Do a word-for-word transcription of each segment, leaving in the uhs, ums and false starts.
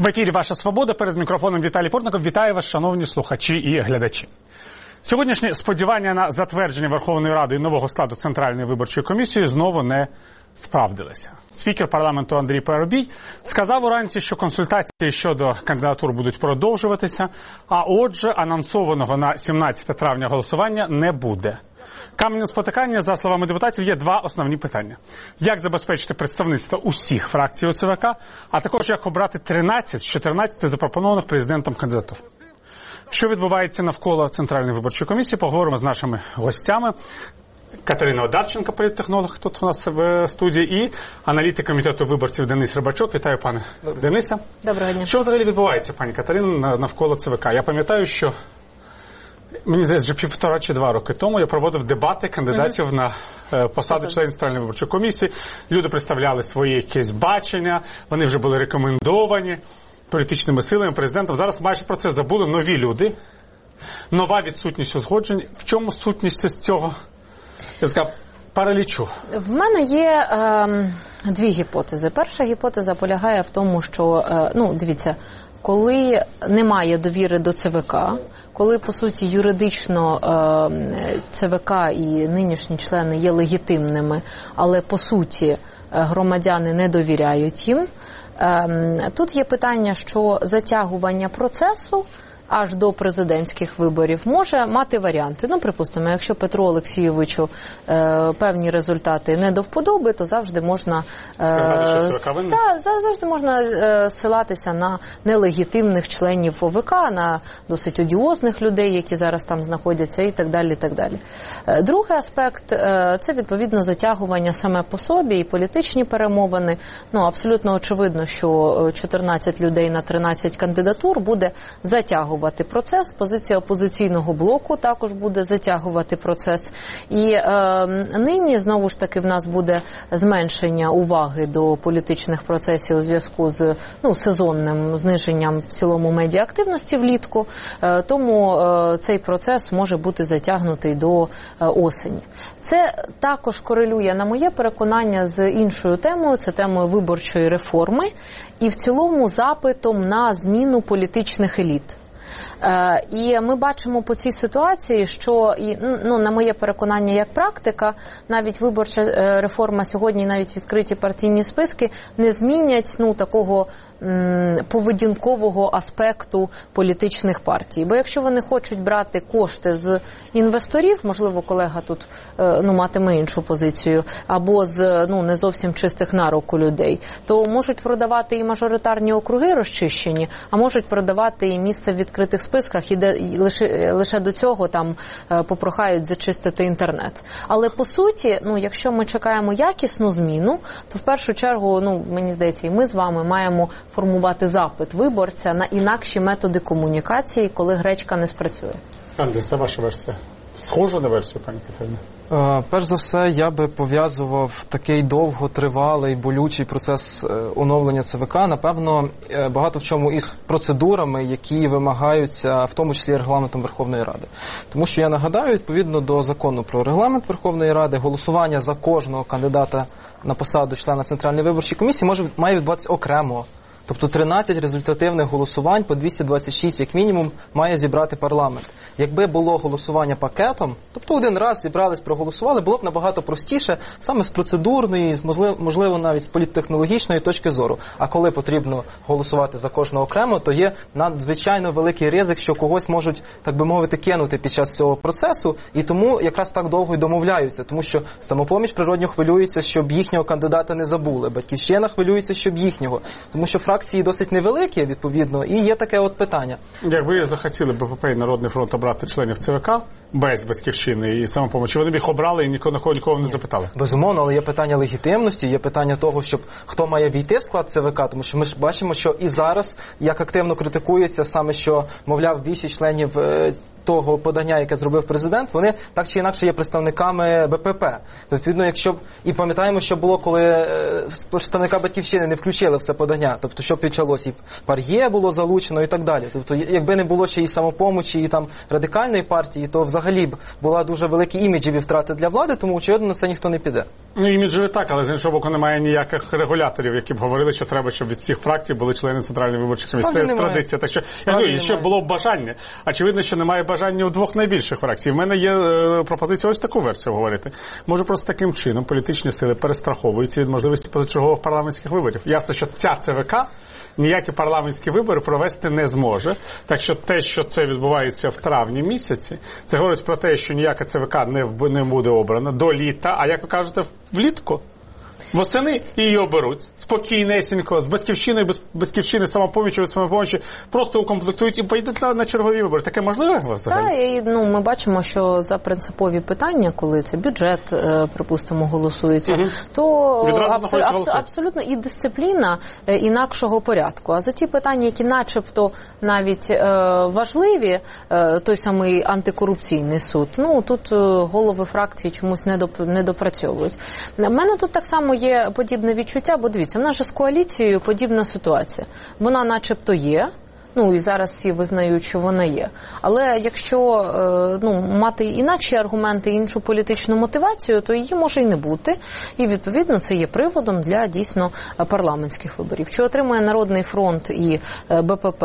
В ефірі «Ваша свобода», перед мікрофоном Віталій Портников. Вітаю вас, шановні слухачі і глядачі. Сьогоднішні сподівання на затвердження Верховною Радою нового складу Центральної виборчої комісії знову не справдилися. Спікер парламенту Андрій Парубій сказав уранці, що консультації щодо кандидатур будуть продовжуватися, а отже, анонсованого на сімнадцяте травня голосування не буде. Каменем спотикання, за словами депутатів, є два основні питання. Як забезпечити представництво усіх фракцій у ЦВК, а також як обрати тринадцять з чотирнадцяти запропонованих президентом кандидатур. Що відбувається навколо Центральної виборчої комісії, поговоримо з нашими гостями. Катерина Одарченко, політтехнолог, тут у нас в студії, і аналітик комітету виборців Денис Рибачок. Вітаю, пане Дениса. Доброго дня. Що взагалі відбувається, пані Катерина, навколо ЦВК? Я пам'ятаю, що мені здається, вже півтора чи два роки тому я проводив дебати кандидатів uh-huh. на е, посади членів Центральної виборчої комісії. Люди представляли своє якесь бачення, вони вже були рекомендовані політичними силами, президентом. Зараз майже про це забули нові люди, нова відсутність узгоджень. В чому сутність з цього, я сказав, паралічу? В мене є е, дві гіпотези. Перша гіпотеза полягає в тому, що, е, ну, дивіться, коли немає довіри до ЦВК, коли, по суті, юридично е, ЦВК і нинішні члени є легітимними, але, по суті, громадяни не довіряють їм, е, тут є питання, що затягування процесу аж до президентських виборів може мати варіанти. Ну, припустимо, якщо Петру Олексійовичу е, певні результати не до вподоби, то завжди можна е, та, завжди можна е, ссилатися на нелегітимних членів ОВК, на досить одіозних людей, які зараз там знаходяться, і так далі, і так далі. Е, другий аспект е, – це, відповідно, затягування саме по собі і політичні перемовини. Ну, абсолютно очевидно, що чотирнадцять людей на тринадцять кандидатур буде затягувати процес. Позиція опозиційного блоку також буде затягувати процес. І е, нині, знову ж таки, в нас буде зменшення уваги до політичних процесів у зв'язку з ну, сезонним зниженням в цілому медіаактивності влітку. Е, тому е, цей процес може бути затягнутий до е, осені. Це також корелює, на моє переконання, з іншою темою, це темою виборчої реформи і в цілому запитом на зміну політичних еліт. І ми бачимо по цій ситуації, що, ну, на моє переконання як практика, навіть виборча реформа сьогодні, навіть відкриті партійні списки не змінять ну, такого поведінкового аспекту політичних партій. Бо якщо вони хочуть брати кошти з інвесторів, можливо, колега тут ну, матиме іншу позицію, або з ну, не зовсім чистих на руку людей, то можуть продавати і мажоритарні округи розчищені, а можуть продавати і місце в відкритих списках, і, де, і лише, лише до цього там попрохають зачистити інтернет. Але по суті, ну, якщо ми чекаємо якісну зміну, то в першу чергу, ну, мені здається, і ми з вами маємо формувати запит виборця на інакші методи комунікації, коли гречка не спрацює. Пане, це ваша версія. Схожа на версію, пані Катерина? Е, перш за все, я би пов'язував такий довготривалий, болючий процес е, оновлення ЦВК, напевно, е, багато в чому із процедурами, які вимагаються, в тому числі регламентом Верховної Ради. Тому що, я нагадаю, відповідно до закону про регламент Верховної Ради, голосування за кожного кандидата на посаду члена Центральної виборчої комісії може, має відбуватися окремо. Тобто тринадцять результативних голосувань по двісті двадцять шість, як мінімум, має зібрати парламент. Якби було голосування пакетом, тобто один раз зібрались, проголосували, було б набагато простіше саме з процедурної, можливо, навіть з політтехнологічної точки зору. А коли потрібно голосувати за кожного окремо, то є надзвичайно великий ризик, що когось можуть, так би мовити, кинути під час цього процесу, і тому якраз так довго й домовляються, тому що Самопоміч природньо хвилюється, щоб їхнього кандидата не забули, Батьківщина хвилюється, щоб їхнього, тому що фракції досить невеликі, відповідно, і є таке от питання. Якби захотіли БПП і Народний фронт обрати членів ЦВК без Батьківщини і Самопомочі, вони б їх обрали і нікого, нікого, нікого не запитали? Безумовно, але є питання легітимності, є питання того, щоб хто має війти в склад ЦВК, тому що ми ж бачимо, що і зараз, як активно критикується саме, що, мовляв, більшість членів того подання, яке зробив президент, вони так чи інакше є представниками БПП. То, відповідно, якщо б, і пам'ятаємо, що було, коли представника Батьківщини не включили в це подання, тобто, що почалось, і ПАРЄ було залучено і так далі. Тобто, якби не було ще і Самопомочі, і там Радикальної партії, то взагалі взагалі б була дуже великі іміджеві втрати для влади, тому, очевидно, на це ніхто не піде. Ну, іміджеві так, але з іншого боку немає ніяких регуляторів, які б говорили, що треба, щоб від всіх фракцій були члени Центральної виборчої комісії. Це немає. Традиція. Так що, я говорю, ще було б бажання. Очевидно, що немає бажання у двох найбільших фракцій. В мене є е, пропозиція ось таку версію говорити. Може, просто таким чином політичні сили перестраховуються від можливості позачергових парламентських виборів. Ясно, що ця ЦВК ніякі парламентські вибори провести не зможе. Так що те, що це відбувається в травні місяці, це говорить про те, що ніяка ЦВК не, в, не буде обрана до літа, а, як ви кажете, влітку. Восени її оберуть спокійнесенько, з батьківщиною, без батьківщини, самопомічі, без самопомічі, просто укомплектують і поїдуть на, на чергові вибори. Таке можливо взагалі? Так, і ну, ми бачимо, що за принципові питання, коли це бюджет, припустимо, голосується, угу. то абсол, абсол, абсолютно і дисципліна інакшого порядку. А за ті питання, які начебто навіть е, важливі, е, той самий антикорупційний суд, ну, тут е, голови фракції чомусь не, доп, не допрацьовують. У мене тут так само є подібне відчуття, бо дивіться, в нас же з коаліцією подібна ситуація. Вона начебто є, ну і зараз всі визнають, що вона є. Але якщо ну, мати інакші аргументи, іншу політичну мотивацію, то її може і не бути. І, відповідно, це є приводом для, дійсно, парламентських виборів. Чи отримує Народний фронт і БПП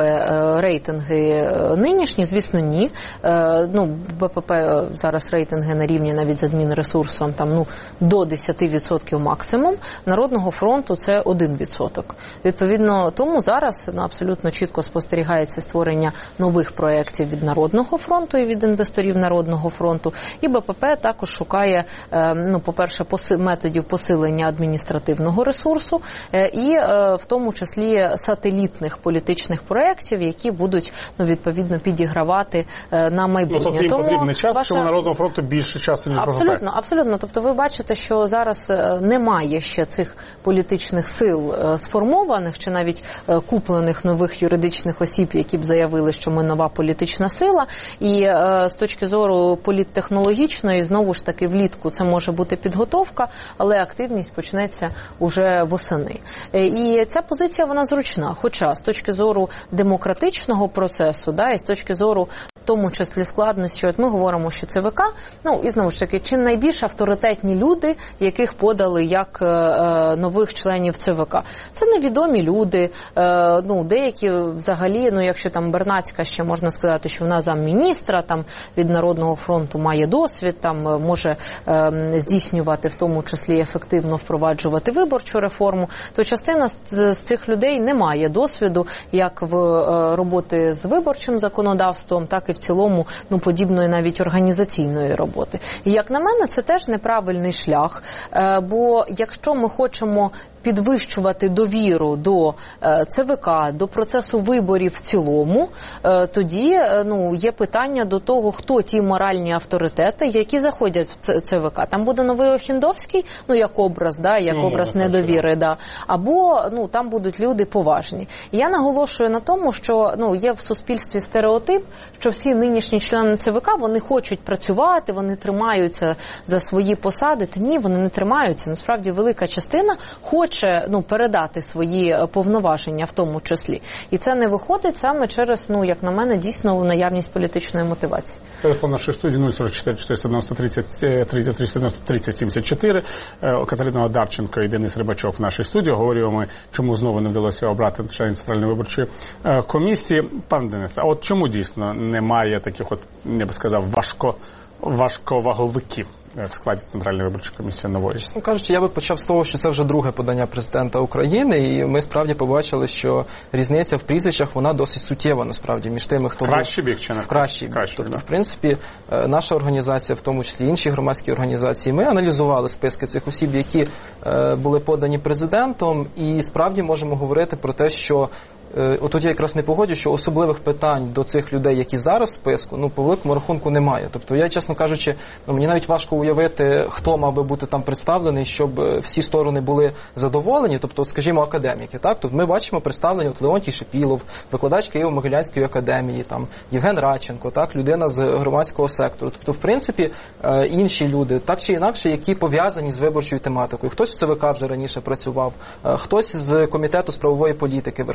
рейтинги нинішні? Звісно, ні. Ну, БПП зараз рейтинги на рівні навіть з адмінресурсом там, ну, до десять відсотків максимум. Народного фронту це один відсоток. Відповідно, тому зараз ну, абсолютно чітко спостерігається спостерігається створення нових проєктів від Народного фронту і від інвесторів Народного фронту. І БПП також шукає, ну, по-перше, поси- методів посилення адміністративного ресурсу і в тому числі сателітних політичних проєктів, які будуть, ну, відповідно, підігравати на майбутнє. Ну, тобто їм тому потрібний час, ваша... що у Народного фронту більше часу, ніж БПП. Абсолютно, абсолютно. Тобто ви бачите, що зараз немає ще цих політичних сил сформованих чи навіть куплених нових юридичних осіб, які б заявили, що ми нова політична сила. І е, з точки зору політтехнологічної, знову ж таки, влітку це може бути підготовка, але активність почнеться уже восени. Е, і ця позиція, вона зручна. Хоча з точки зору демократичного процесу, да, і з точки зору в тому числі складності, от ми говоримо, що ЦВК, ну, і знову ж таки, чи найбільш авторитетні люди, яких подали як е, нових членів ЦВК. Це невідомі люди, е, ну, деякі взагалі, ну, якщо там Бернацька ще можна сказати, що вона замміністра, там від Народного фронту має досвід, там може е, здійснювати в тому числі ефективно впроваджувати виборчу реформу, то частина з, з цих людей не має досвіду як в е, роботи з виборчим законодавством, так і в цілому, ну, подібної навіть організаційної роботи. І, як на мене, це теж неправильний шлях, е, бо якщо ми хочемо підвищувати довіру до ЦВК, до процесу виборів в цілому, тоді, ну, є питання до того, хто ті моральні авторитети, які заходять в ЦВК. Там буде новий Охендовський, ну, як образ, да, як ну, образ недовіри, да. Або, ну, там будуть люди поважні. І я наголошую на тому, що, ну, є в суспільстві стереотип, що всі нинішні члени ЦВК, вони хочуть працювати, вони тримаються за свої посади. Та ні, вони не тримаються. Насправді, велика частина хоче, ну, передати свої повноваження в тому числі. І це не виходить саме через, ну, як на мене, дійсно наявність політичної мотивації. Телефон нашої студії нуль сорок чотири чотириста дев'яносто тридцять тридцять триста дев'яносто тридцять сімдесят чотири. Катерина Одарченко і Денис Рибачов в нашій студії. Говоримо ми, чому знову не вдалося обрати членів Центральної виборчої комісії. Пан Денис, а от чому дійсно немає таких, от, я би сказав, важко, важковаговиків в складі Центральної виборчої комісії нової? Чесно кажучи, я би почав з того, що це вже друге подання президента України, і ми справді побачили, що різниця в прізвищах, вона досить суттєва, насправді, між тими, хто кращий бік чи не кращий бік. Кращий, тобто, да. в принципі, наша організація, в тому числі інші громадські організації, ми аналізували списки цих осіб, які були подані президентом, і справді можемо говорити про те, що отут я якраз не погоджу, що особливих питань до цих людей, які зараз в списку, ну, по великому рахунку немає. Тобто я, чесно кажучи, ну, мені навіть важко уявити, хто мав би бути там представлений, щоб всі сторони були задоволені, тобто, скажімо, академіки, так? Тобто ми бачимо представлені от Леонтій Шипілов, викладач Києво-Могилянської академії, там, Євген Радченко, так, людина з громадського сектору. Тобто, в принципі, інші люди, так чи інакше, які пов'язані з виборчою тематикою. Хтось в ЦВК вже раніше працював, хтось з Комітету з правової політики Верховної Ради.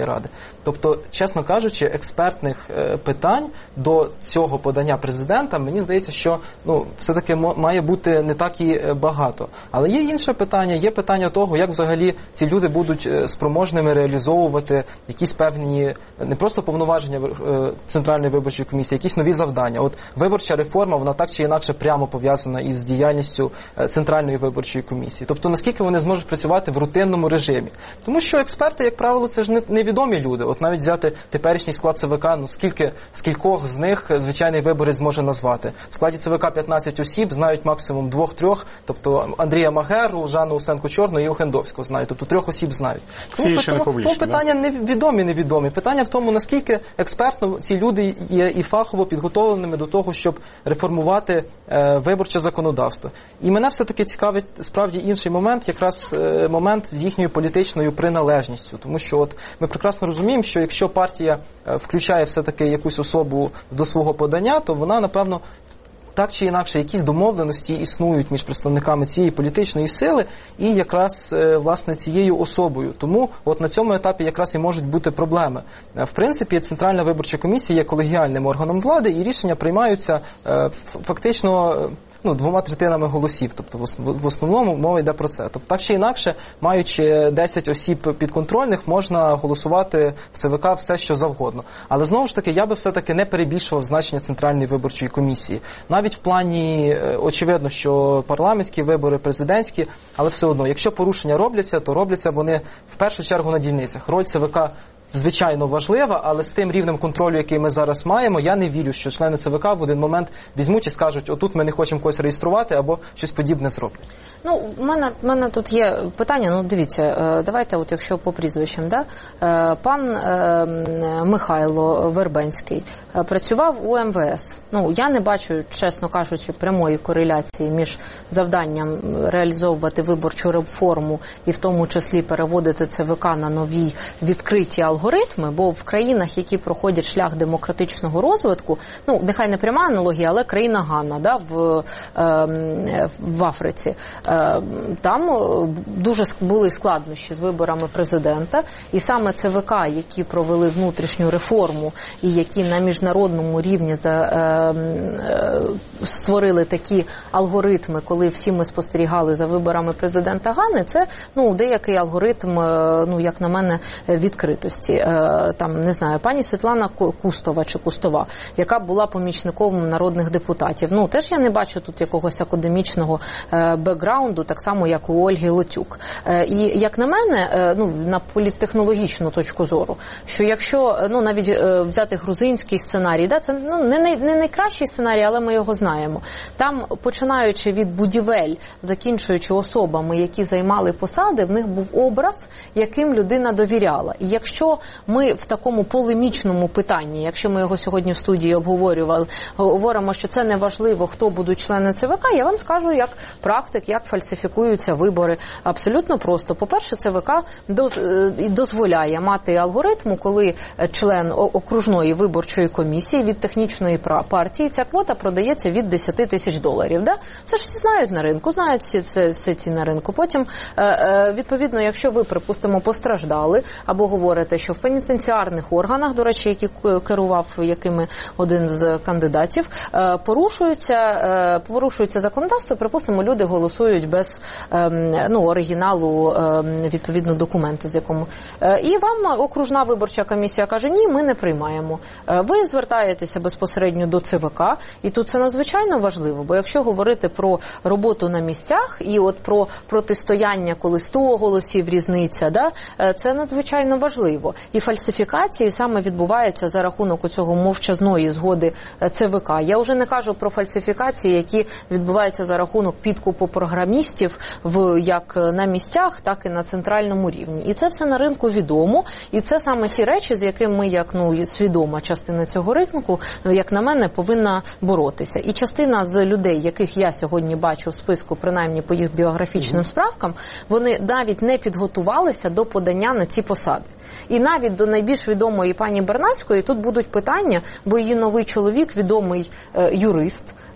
Ради. Тобто, чесно кажучи, експертних питань до цього подання президента, мені здається, що ну, все-таки має бути не так і багато. Але є інше питання, є питання того, як взагалі ці люди будуть спроможними реалізовувати якісь певні, не просто повноваження Центральної виборчої комісії, якісь нові завдання. От виборча реформа, вона так чи інакше прямо пов'язана із діяльністю Центральної виборчої комісії. Тобто, наскільки вони зможуть працювати в рутинному режимі. Тому що експерти, як правило, це ж невідомі люди. От навіть взяти теперішній склад ЦВК, ну скільки, скількох з них звичайний виборець зможе назвати. В складі ЦВК п'ятнадцять осіб, знають максимум двох-трьох, тобто Андрія Магеру, Жанну Усенко-Чорну і Охендовського знають. Тобто трьох осіб знають. Всі ще не публічні, тому питання да? невідомі, невідомі. Питання в тому, наскільки експертно ці люди є і фахово підготовленими до того, щоб реформувати е, виборче законодавство. І мене все-таки цікавить справді інший момент, якраз е, момент з їхньою політичною приналежністю. Тому що от ми прекрасно розуміємо, що якщо партія е, включає все-таки якусь особу до свого подання, то вона, напевно, так чи інакше, якісь домовленості існують між представниками цієї політичної сили і якраз, власне, цією особою. Тому от на цьому етапі якраз і можуть бути проблеми. В принципі, Центральна виборча комісія є колегіальним органом влади, і рішення приймаються фактично ну, двома третинами голосів. Тобто в основному мова йде про це. Тобто так чи інакше, маючи десять осіб підконтрольних, можна голосувати в ЦВК все, що завгодно. Але знову ж таки, я би все-таки не перебільшував значення Центральної виборчої комісії. Навіть в плані, очевидно, що парламентські вибори, президентські, але все одно, якщо порушення робляться, то робляться вони в першу чергу на дільницях. Роль ЦВК звичайно важлива, але з тим рівнем контролю, який ми зараз маємо, я не вірю, що члени ЦВК в один момент візьмуть і скажуть, отут ми не хочемо когось реєструвати або щось подібне зроблять. Ну, в мене, в мене тут є питання, ну дивіться, давайте от якщо по прізвищам, да? Пан е, Михайло Вербенський працював у ем ве ес. Ну, я не бачу, чесно кажучи, прямої кореляції між завданням реалізовувати виборчу реформу і в тому числі переводити ЦВК на нові відкриті алгоритми, бо в країнах, які проходять шлях демократичного розвитку, ну, нехай не пряма аналогія, але країна Гана, да, в, е, в Африці, е, там дуже були складнощі з виборами президента, і саме ЦВК, які провели внутрішню реформу і які на міжнародному рівні за, е, е, створили такі алгоритми, коли всі ми спостерігали за виборами президента Гани, це, ну, деякий алгоритм, е, ну, як на мене, відкритості. Там, не знаю, пані Світлана Кустова чи Кустова, яка була помічником народних депутатів. Ну, теж я не бачу тут якогось академічного бекграунду, так само, як у Ольги Лотюк. І, як на мене, ну, на політтехнологічну точку зору, що якщо, ну, навіть взяти грузинський сценарій, да, це, ну, не, най, не найкращий сценарій, але ми його знаємо. Там, починаючи від будівель, закінчуючи особами, які займали посади, в них був образ, яким людина довіряла. І якщо ми в такому полемічному питанні, якщо ми його сьогодні в студії обговорювали, говоримо, що це не важливо, хто будуть члени ЦВК, я вам скажу, як практик, як фальсифікуються вибори. Абсолютно просто. По-перше, ЦВК дозволяє мати алгоритм, коли член окружної виборчої комісії від технічної партії, ця квота продається від десять тисяч доларів. Да? Це ж всі знають на ринку, знають всі, це, всі ці на ринку. Потім, відповідно, якщо ви, припустимо, постраждали або говорите, що в пенітенціарних органах, до речі, які керував якими один з кандидатів, порушується, порушується законодавство, припустимо, люди голосують без, ну, оригіналу, відповідно, документу, з якому. І вам окружна виборча комісія каже, ні, ми не приймаємо. Ви звертаєтеся безпосередньо до ЦВК, і тут це надзвичайно важливо, бо якщо говорити про роботу на місцях і от про протистояння, коли сто голосів різниця, да, це надзвичайно важливо. І фальсифікації саме відбуваються за рахунок цього мовчазної згоди ЦВК. Я вже не кажу про фальсифікації, які відбуваються за рахунок підкупу програмістів в, як на місцях, так і на центральному рівні. І це все на ринку відомо, і це саме ті речі, з якими ми, як, ну, свідома частина цього ринку, як на мене, повинна боротися. І частина з людей, яких я сьогодні бачу в списку, принаймні по їх біографічним справкам, вони навіть не підготувалися до подання на ці посади. І навіть до найбільш відомої пані Бернацької тут будуть питання, бо її новий чоловік, відомий е, юрист,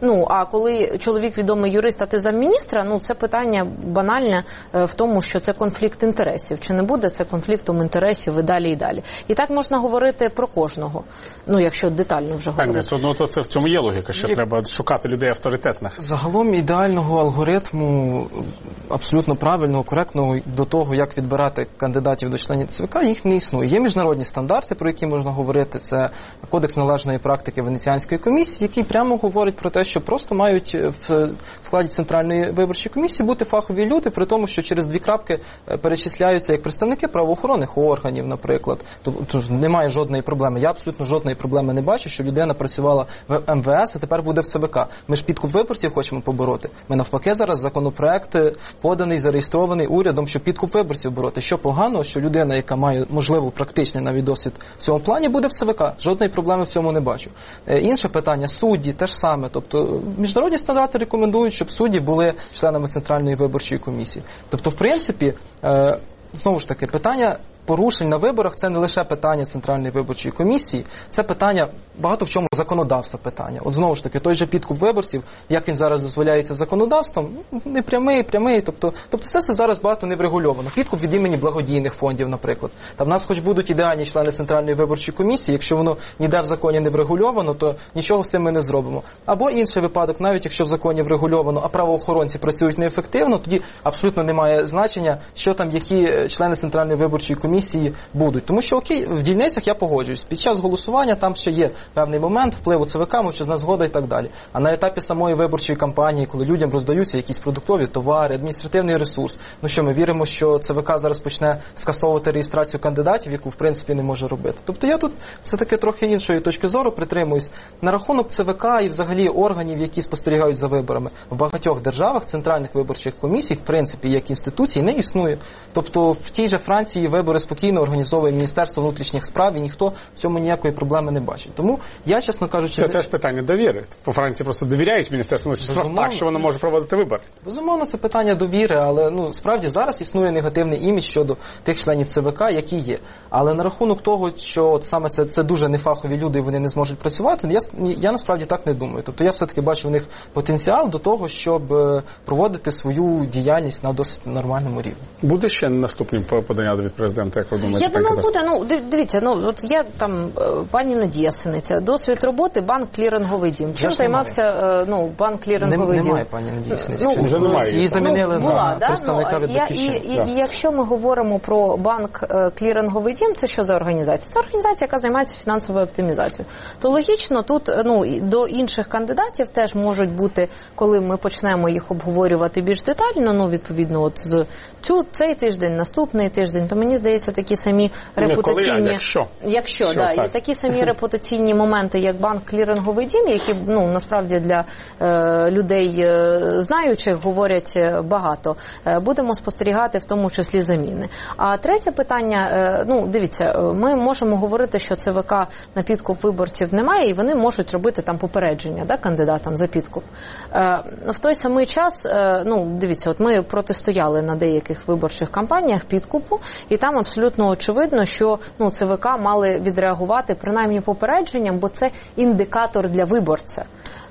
Ну, а коли чоловік відомий юрист, а ти замміністра, ну, це питання банальне в тому, що це конфлікт інтересів. Чи не буде це конфліктом інтересів і далі, і далі. І так можна говорити про кожного, ну, якщо детально вже говорити. Так, ну, то це в цьому є логіка, що Є... треба шукати людей авторитетних. Загалом ідеального алгоритму, абсолютно правильного, коректного до того, як відбирати кандидатів до членів ЦВК, їх не існує. Є міжнародні стандарти, про які можна говорити. Це Кодекс належної практики Венеціанської комісії, який прямо говорить про те, що просто мають в складі Центральної виборчої комісії бути фахові люди, при тому, що через дві крапки перечисляються як представники правоохоронних органів, наприклад. Тобто немає жодної проблеми. Я абсолютно жодної проблеми не бачу, що людина працювала в ем ве ес, а тепер буде в ЦВК. Ми ж підкуп виборців хочемо побороти. Ми навпаки зараз законопроект поданий, зареєстрований урядом, щоб підкуп виборців бороти. Що погано, що людина, яка має, можливо, практичний навіть досвід в цьому плані, буде в ЦВК. Жодної проблеми в цьому не бачу. Е, інше питання, судді, те ж саме. Тобто міжнародні стандарти рекомендують, щоб судді були членами Центральної виборчої комісії. Тобто, в принципі, е, знову ж таки, питання порушень на виборах – це не лише питання Центральної виборчої комісії, це питання, багато в чому законодавства питання. От знову ж таки, той же підкуп виборців, як він зараз дозволяється законодавством, не прямий, прямий, тобто, тобто все це зараз багато не врегульовано. Підкуп від імені благодійних фондів, наприклад. Та в нас хоч будуть ідеальні члени Центральної виборчої комісії, якщо воно ніде в законі не врегульовано, то нічого з цим ми не зробимо. Або інший випадок, навіть якщо в законі врегульовано, а правоохоронці працюють неефективно, тоді абсолютно немає значення, що там, які члени Центральної виборчої комісії комісії будуть. Тому що, окей, в дільницях я погоджуюсь. Під час голосування там ще є певний момент впливу ЦВК, мовчазна згода і так далі. А на етапі самої виборчої кампанії, коли людям роздаються якісь продуктові товари, адміністративний ресурс, ну що, ми віримо, що ЦВК зараз почне скасовувати реєстрацію кандидатів, яку, в принципі, не може робити. Тобто я тут все-таки трохи іншої точки зору притримуюсь. На рахунок ЦВК і взагалі органів, які спостерігають за виборами, в багатьох державах центральних виборчих комісій, в принципі, як інституції, не існує. Тобто в тій же Франції вибори спокійно організовує Міністерство внутрішніх справ, і ніхто в цьому ніякої проблеми не бачить. Тому я, чесно кажучи... Це не... теж питання довіри. По Франції просто довіряють Міністерству внутрішніх справ так, що воно може проводити вибори. Безумовно, це питання довіри, але ну справді зараз існує негативний імідж щодо тих членів ЦВК, які є. Але на рахунок того, що от саме це, це дуже нефахові люди, і вони не зможуть працювати, я, я насправді так не думаю. Тобто я все-таки бачу в них потенціал до того, щоб проводити свою діяльність на досить нормальному рівні. Буде ще наступні подання від президента, як ви думаєте? Я думаю, буде. Ну, дивіться, ну, от я там, пані Надія Синиця, досвід роботи, банк кліринговий дім. Чим займався, ну, банк кліринговий дім? Немає пані Надії Синиці. Ну, вже немає. Її замінили ну, була, на да? представника ну, від я, Батьківщини. І, і, і якщо ми говоримо про банк кліринговий дім, це що за організація? Це організація, яка займається фінансовою оптимізацією. То логічно тут, ну, до інших кандидатів теж можуть бути, коли ми почнемо їх обговорювати більш детально, ну, відповідно, от з цю, цей тиждень, наступний тиждень, то мені здається, такі самі репутаційні... Коли, а якщо? Якщо, Що, да, так. і такі самі репутаційні моменти, як банк кліринговий дім, які, ну, насправді для е, людей е, знаючих говорять багато. Е, будемо спостерігати в тому числі заміни. А третє питання, е, ну, дивіться, ми можемо говорити, що ЦВК на підкуп виборців немає, і вони можуть робити там попередження, да, кандидатам за підкуп. Е, в той самий час, е, ну, дивіться, от ми протистояли на деяких виборчих кампаніях підкупу, і там абсолютно очевидно, що, ну, ЦВК мали відреагувати принаймні попередженням, бо це індикатор для виборця.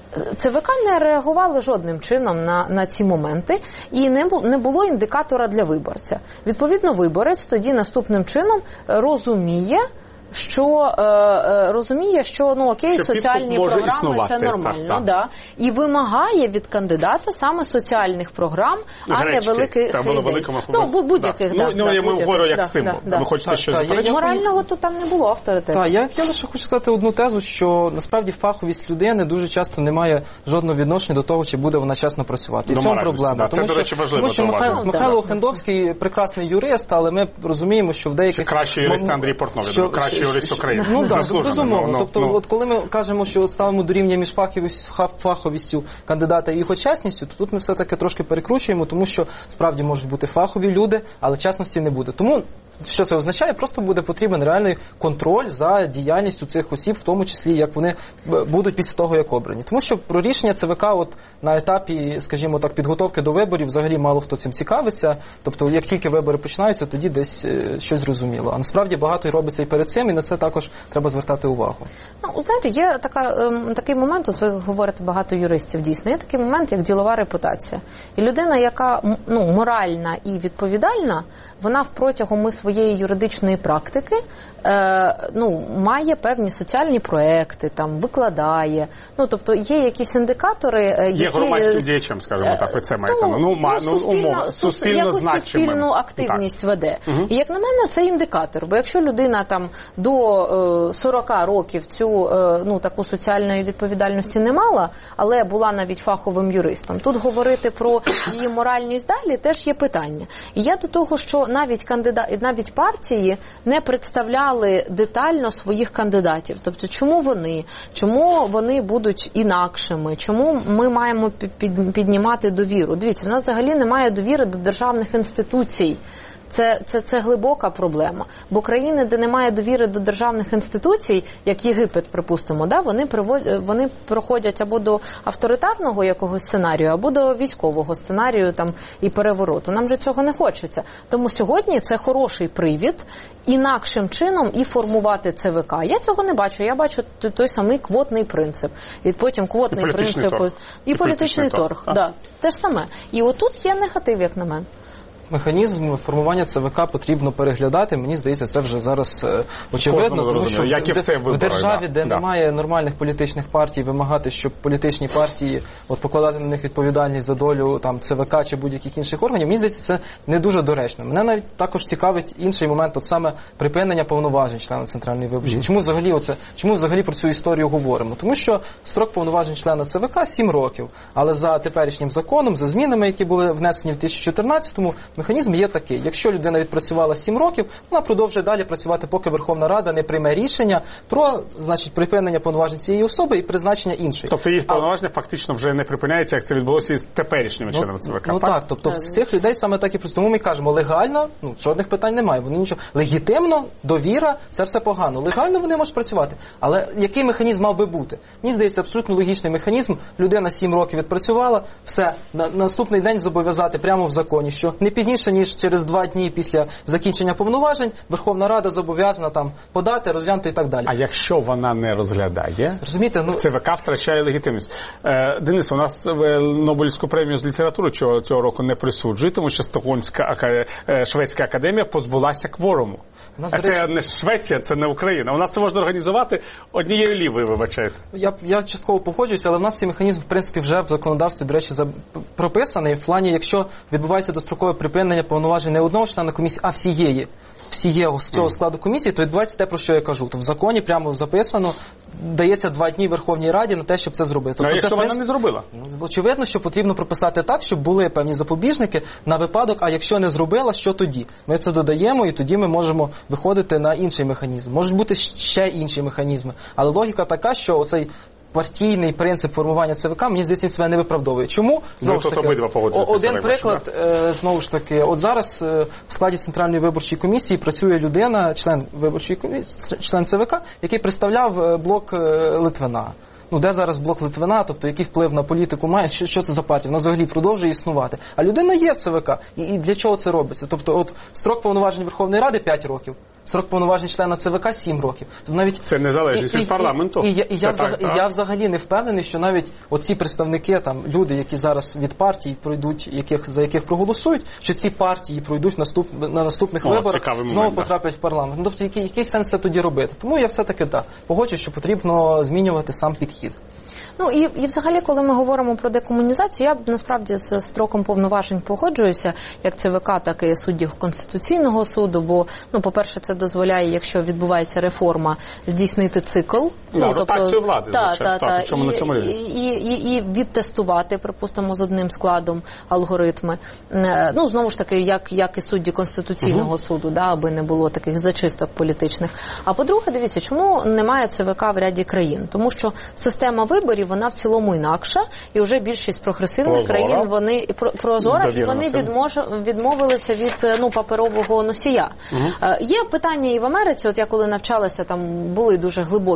ЦВК не реагували жодним чином на, на ці моменти, і не, бу, не було індикатора для виборця. Відповідно, виборець тоді наступним чином розуміє, що е, е, розуміє, що, ну, окей, що соціальні програми існувати. Це нормально, так, так. Да. І вимагає від кандидата саме соціальних програм, а не великих ідей. Ну, будь-яких, да. да. Ну, да, я будь говорю як да, символ. Да, ви хочете так, щось так, заперечити? Морального тут там не було авторитету. Так, я, я лише хочу сказати одну тезу, що насправді фаховість людини дуже часто не має жодного відношення до того, чи буде вона чесно працювати. І в цьому проблема. Да. Це, тому, до речі, важливо. Тому що Михайло, ну, Михайло да. Охендовський прекрасний юрист, але ми розуміємо, що в деяких... Кращий юрист Андрій Портновий, кращий юрист України. Ну, так, безумовно. Ну, тобто, ну. от коли ми кажемо, що от ставимо до рівня між фаховістю, фаховістю кандидата і його чесністю, то тут ми все-таки трошки перекручуємо, тому що справді можуть бути фахові люди, але чесності не буде. Тому що це означає? Просто буде потрібен реальний контроль за діяльністю цих осіб, в тому числі, як вони будуть після того, як обрані. Тому що про рішення ЦВК от на етапі, скажімо так, підготовки до виборів взагалі мало хто цим цікавиться. Тобто, як тільки вибори починаються, тоді десь щось зрозуміло. А насправді багато робиться і перед цим, і на це також треба звертати увагу. Ну, знаєте, є така, ем, такий момент, от ви говорите багато юристів, дійсно, є такий момент, як ділова репутація. І людина, яка ну, моральна і відповідальна, вона протягом своєї юридичної практики е, ну, має певні соціальні проекти, там, викладає. Ну, тобто є якісь індикатори, які... Є громадським діячем, скажімо так, ви це маєте. Ну, ну, ну, ну, суспільно, умова, суспільно значимим. Суспільну активність так. веде. Угу. І як на мене, це індикатор. Бо якщо людина там до е, сорока років цю е, ну, таку соціальної відповідальності не мала, але була навіть фаховим юристом, тут говорити про її моральність далі теж є питання. І я до того, що навіть кандидати, навіть партії не представляли детально своїх кандидатів. Тобто, чому вони, чому вони будуть інакшими, чому ми маємо піднімати довіру. Дивіться, в нас взагалі немає довіри до державних інституцій. Це, це, це глибока проблема. Бо країни, де немає довіри до державних інституцій, як Єгипет, припустимо, да, вони, привод, вони проходять або до авторитарного якогось сценарію, або до військового сценарію там, і перевороту. Нам же цього не хочеться. Тому сьогодні це хороший привід інакшим чином і формувати ЦВК. Я цього не бачу. Я бачу той самий квотний принцип. І потім квотний і принцип. Торг. І, і політичний торг. торг. Да. Те ж саме. І отут є негатив, як на мене. Механізм формування ЦВК потрібно переглядати. Мені здається, це вже зараз е, очевидно, тому що як і все в державі, де да. немає нормальних політичних партій, вимагати, щоб політичні партії от покладати на них відповідальність за долю там ЦВК чи будь-яких інших органів, мені здається, це не дуже доречно. Мене навіть також цікавить інший момент, от саме припинення повноважень члена Центральної виборчої. Mm-hmm. Чому взагалі оце, чому взагалі про цю історію говоримо? Тому що строк повноважень члена ЦВК сім років, але за теперішнім законом, за змінами, які були внесені в дві тисячі чотирнадцятому, механізм є такий. Якщо людина відпрацювала сім років, вона продовжує далі працювати, поки Верховна Рада не прийме рішення про, значить, припинення повноважень цієї особи і призначення іншої. Тобто їх повноваження а... фактично вже не припиняється, як це відбулося із теперішніми членами ну, ЦВК. Ну так, так тобто з цих людей саме так і працюють. Тому ми кажемо, легально, ну, жодних питань немає. Вони нічого. Легітимно, довіра, це все погано. Легально вони можуть працювати. Але який механізм мав би бути? Мені здається, абсолютно логічний механізм. Людина сім років відпрацювала, все, на наступний день зобов'язати прямо в законі, що не пізніше, ніж через два дні після закінчення повноважень Верховна Рада зобов'язана там подати, розглянути і так далі. А якщо вона не розглядає, розумієте, ну ЦВК втрачає легітимність. Е, Денис, у нас Нобелівську премію з літератури цього, цього року не присуджує, тому що Стокгольмська шведська академія позбулася кворуму. А це речі... не Швеція, це не Україна. У нас це можна організувати однією лівою, вибачайте. Я, я частково погоджуюся, але в нас цей механізм, в принципі, вже в законодавстві, до речі, прописаний. В плані, якщо відбувається дострокове припинення повноважень не одного члена комісії, а всієї, всієї з цього складу комісії, то відбувається те, про що я кажу. То в законі прямо записано, дається два дні Верховній Раді на те, щоб це зробити. Тобто, а якщо це, вона принцип... не зробила? Ну, очевидно, що потрібно прописати так, щоб були певні запобіжники на випадок, а якщо не зробила, що тоді? Ми це додаємо, і тоді ми можемо виходити на інший механізм. Можуть бути ще інші механізми. Але логіка така, що оцей партійний принцип формування ЦВК, мені здається, себе не виправдовує. Чому? Знову ж таки, один приклад, е, знову ж таки, от зараз е, в складі Центральної виборчої комісії працює людина, член виборчої комісії, член ЦВК, який представляв блок е, Литвина. Ну, де зараз блок Литвина, тобто який вплив на політику має, що, що це за партія? Вона взагалі продовжує існувати. А людина є в ЦВК. І, і для чого це робиться? Тобто, от строк повноважень Верховної Ради п'ять років, строк повноважень члена ЦВК сім років. Тобто, навіть це незалежність від парламенту. І, і, і, і, я, так, взаг... і я взагалі не впевнений, що навіть оці представники, там, люди, які зараз від партій пройдуть, яких, за яких проголосують, що ці партії пройдуть наступ... на наступних О, виборах, знову момент, потраплять да. в парламент. Ну, тобто, який, який сенс це тоді робити? Тому я все-таки так, погоджуюсь, що потрібно змінювати сам підхід. Ну і, і взагалі, коли ми говоримо про декомунізацію, я б насправді з строком повноважень погоджуюся, як ЦВК, так і суддів Конституційного суду, бо, ну, по-перше, це дозволяє, якщо відбувається реформа, здійснити цикл. Да, ну, ротацію тобто, влади, та, звичайно, та, так, та, на цьому і, і, і, і відтестувати, припустимо, з одним складом алгоритми. Ну, знову ж таки, як, як і судді Конституційного угу. суду, да, аби не було таких зачисток політичних. А по-друге, дивіться, чому немає ЦВК в ряді країн? Тому що система виборів, вона в цілому інакша, і вже більшість прогресивних прозора. країн, вони прозора, і вони відмож, відмовилися від, ну, паперового носія. Угу. Е, є питання і в Америці, от я коли навчалася, там були дуже глибокі дискусії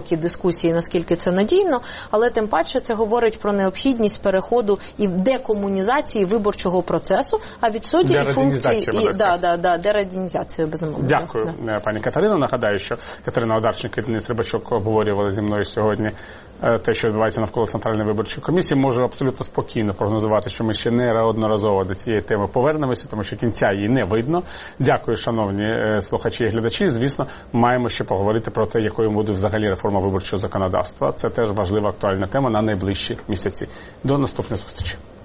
дискусії, наскільки це надійно, але тим паче це говорить про необхідність переходу і декомунізації виборчого процесу, а відсутні і функції і да, да, да, дерадянізацію, безумовно. Дякую, да. Пані Катерино. Нагадаю, що Катерина Одарченко і Денис Рибачок обговорювали зі мною сьогодні те, що відбувається навколо Центральної виборчої комісії. Можу абсолютно спокійно прогнозувати, що ми ще неодноразово до цієї теми повернемося, тому що кінця її не видно. Дякую, шановні слухачі і глядачі. Звісно, маємо ще поговорити про те, якою буде взагалі реформа виборчого законодавства. Це теж важлива актуальна тема на найближчі місяці. До наступної зустрічі.